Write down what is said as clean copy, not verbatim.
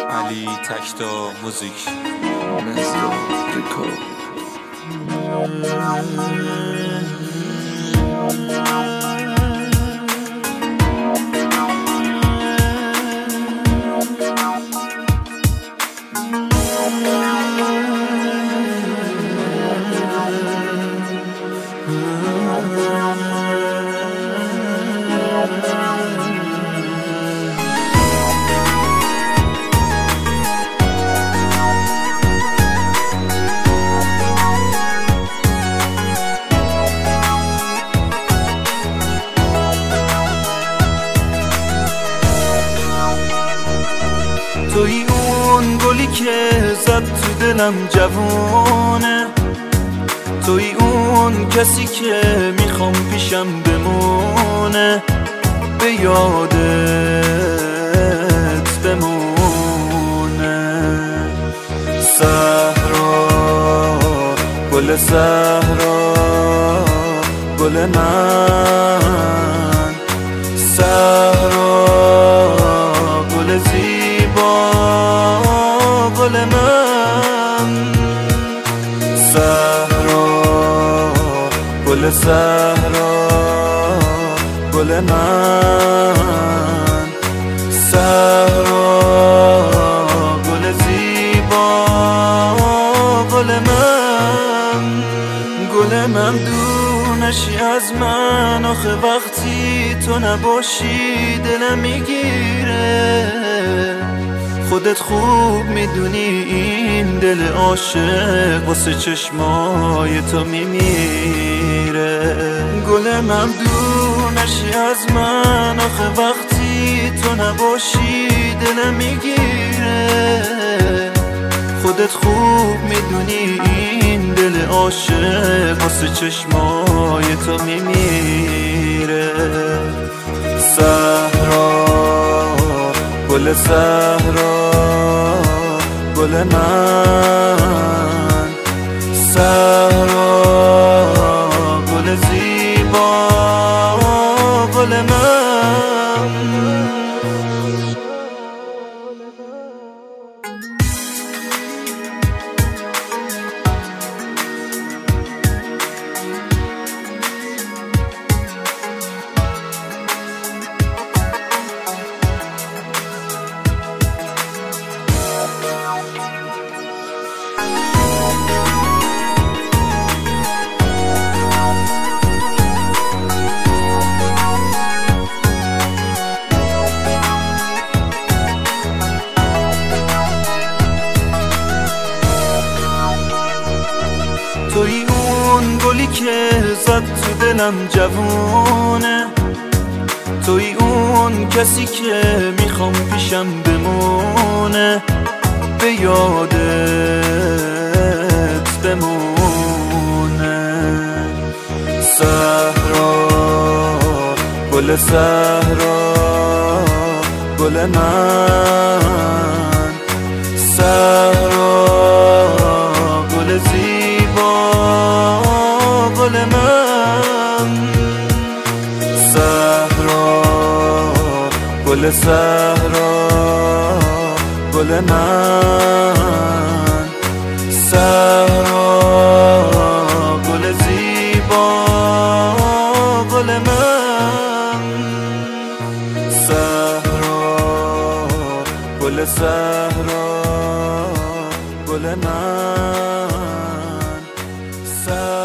علی تکتا موزیک. توی اون گلی که زد تو دلم جوونه، توی اون کسی که میخوام پیشم بمونه، به یادت بمونه. صحرا گل صحرا گل من، صحرا گل زیبا گل من، صحرا گل صحرا گل من، صحرا گل زیبا گل من. گل ممدونشی از من، آخه وقتی تو نباشی دلم میگیره. خودت خوب میدونی این دل عاشق واسه چشمای تو میمیره. گل ممدونشی از من، آخه وقتی تو نباشی دلم میگیره. خودت خوب میدونی این دل عاشق واسه چشمای تو میمیره. صحرا گل صحرا گل من، صحرا گل زیبا گل من. توی اون گلی که زد تو دلم جوونه، توی اون کسی که میخوام پیشم بمونه، به یادت بمونه. صحرا گل صحرا گل من، صحرا گل زیبا گل من، صحرا گل صحرا گل من، صحرا گل زیبا گل من، صحرا گل صحرا گل من.